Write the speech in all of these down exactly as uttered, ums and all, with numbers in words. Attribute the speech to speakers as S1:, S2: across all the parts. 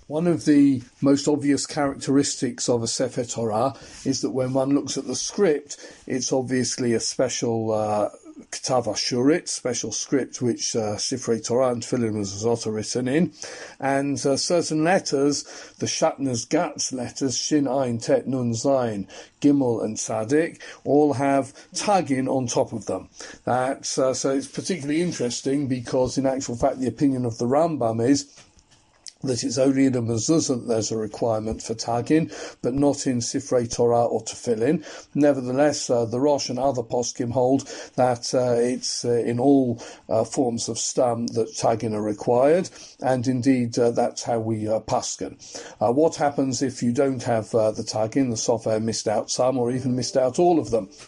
S1: One of the most obvious characteristics of a Sefer Torah is that when one looks at the script, it's obviously a special uh, K'tav Ashurit, special script which uh, Sifrei Torah and Tefillin and Mezuzot are written in, and uh, certain letters, the Shatner's Gatz letters, Shin, Ayin, Tet, Nun, Zayin, Gimel and Tzadik, all have tagin on top of them. That's, uh, so it's particularly interesting because in actual fact the opinion of the Rambam is that it's only in a mezuzah that there's a requirement for tagin, but not in Sifrei Torah or Tefillin. Nevertheless, uh, the Rosh and other poskim hold that uh, it's uh, in all uh, forms of stam that tagin are required, and indeed uh, that's how we uh, paskin. Uh, what happens if you don't have uh, the tagin? The sofer missed out some, or even missed out all of them.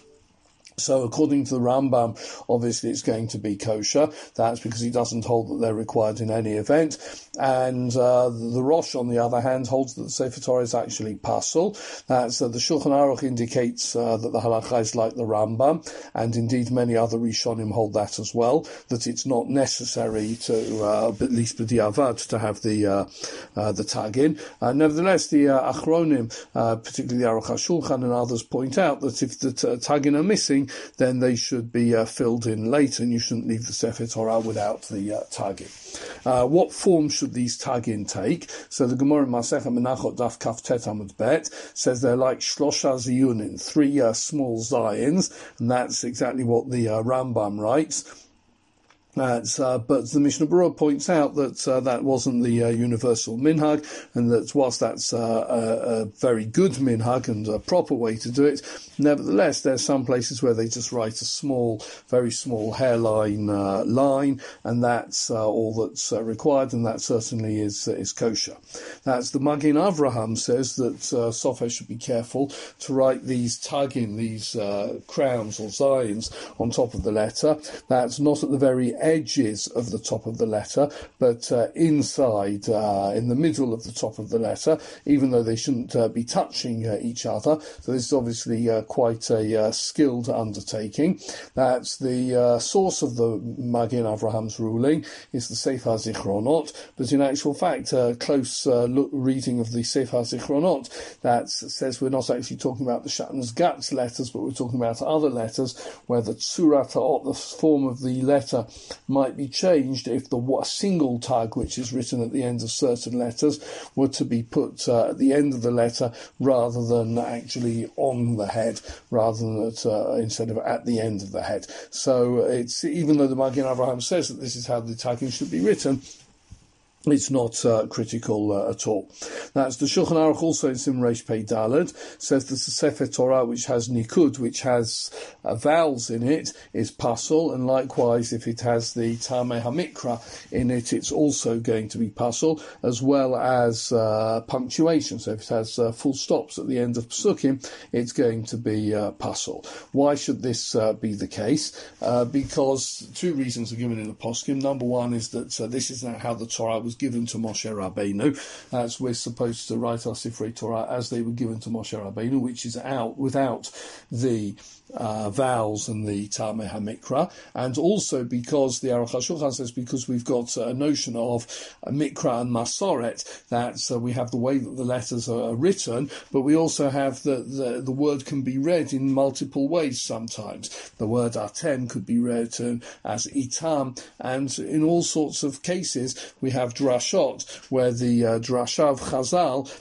S1: So according to the Rambam, obviously it's going to be kosher. That's because he doesn't hold that they're required in any event. And uh, the Rosh, on the other hand, holds that the Sefer Torah is actually pasul. That's uh, the Shulchan Aruch indicates uh, that the halacha is like the Rambam, and indeed many other Rishonim hold that as well, that it's not necessary to, uh, at least b'diavad, to have the uh, uh, the tagin. Uh, nevertheless, the uh, Achronim, uh, particularly the Aruch HaShulchan and others, point out that if the t- tagin are missing, then they should be uh, filled in later, and you shouldn't leave the Sefer Torah without the uh, tagin. Uh, what form should these tagin take? So the Gemara in Masechet Menachot Daf Kaf Tet Amud Bet says they're like shlosha ziyunin, three uh, small zayins, and that's exactly what the uh, Rambam writes. That's, uh, but the Mishnah Berurah points out that uh, that wasn't the uh, universal minhag, and that whilst that's uh, a, a very good minhag and a proper way to do it, nevertheless there's some places where they just write a small, very small hairline uh, line, and that's uh, all that's uh, required, and that certainly is uh, is kosher. That's the Magen Avraham says that uh, sofer should be careful to write these tagin, these uh, crowns or zayins on top of the letter. That's not at the very edges of the top of the letter, but uh, inside, uh, in the middle of the top of the letter, even though they shouldn't uh, be touching uh, each other. So this is obviously uh, quite a uh, skilled undertaking. That's the uh, source of the Magen Avraham's ruling, is the Sefer Zichronot, but in actual fact, a close uh, look, reading of the Sefer Zichronot, that says we're not actually talking about the Shatner's Gatz letters, but we're talking about other letters where the Tzurat Ha'ot, the form of the letter, might be changed if the single tag which is written at the end of certain letters were to be put uh, at the end of the letter rather than actually on the head, rather than at, uh, instead of at the end of the head. So it's, even though the Magen Avraham says that this is how the tagging should be written, it's not uh, critical uh, at all. That's the Shulchan Aruch also in Sim Reish Pei Daled says that the Sefer Torah which has nikud, which has uh, vowels in it, is pasul, and likewise if it has the Tameh HaMikra in it, it's also going to be pasul, as well as uh, punctuation. So if it has uh, full stops at the end of Psukim, it's going to be uh, pasul. Why should this uh, be the case? Uh, because two reasons are given in the poskim. Number one is that uh, this is not how the Torah was given to Moshe Rabbeinu, as we're supposed to write our Sifrei Torah as they were given to Moshe Rabbeinu, which is out without the uh, vowels and the Tameh HaMikra, and also because the Aruch HaShulchan says because we've got a notion of uh, Mikra and Masoret, that uh, we have the way that the letters are written, but we also have the, the, the word can be read in multiple ways sometimes. The word Aten could be read as Itam, and in all sorts of cases we have drashot, where the uh, drasha of Chazal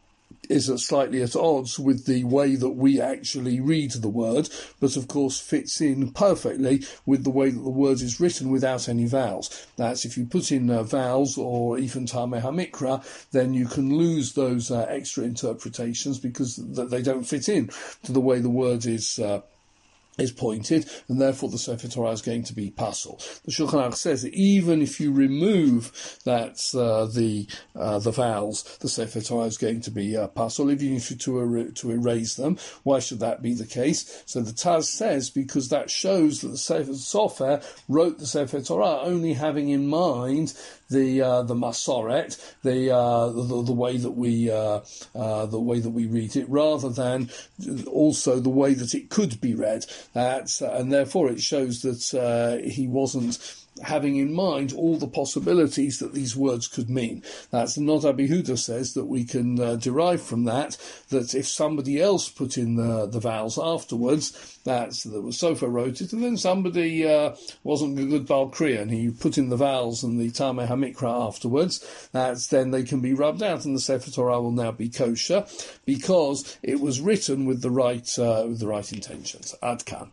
S1: is slightly at odds with the way that we actually read the word, but of course fits in perfectly with the way that the word is written without any vowels. That's if you put in uh, vowels or even Tameh HaMikra, then you can lose those uh, extra interpretations because th- they don't fit in to the way the word is uh, is pointed, and therefore the Sefer Torah is going to be pasul. The Shulchan Aruch says that even if you remove that uh, the uh, the vowels, the Sefer Torah is going to be uh, pasul, even if you to er- to erase them. Why should that be the case? So the Taz says because that shows that the Sefer Sofer wrote the Sefer Torah only having in mind the uh, the Masoret, the, uh, the the way that we uh, uh, the way that we read it, rather than also the way that it could be read. That's, uh, and therefore it shows that uh, he wasn't having in mind all the possibilities that these words could mean. That's not Abihuda says that we can uh, derive from that, that if somebody else put in the, the vowels afterwards, that's that was Sofer wrote it, and then somebody uh, wasn't a good Balkri, and he put in the vowels and the Tameh HaMikra afterwards, that's then they can be rubbed out, and the Sefer Torah will now be kosher, because it was written with the right, uh, with the right intentions. Ad Kan.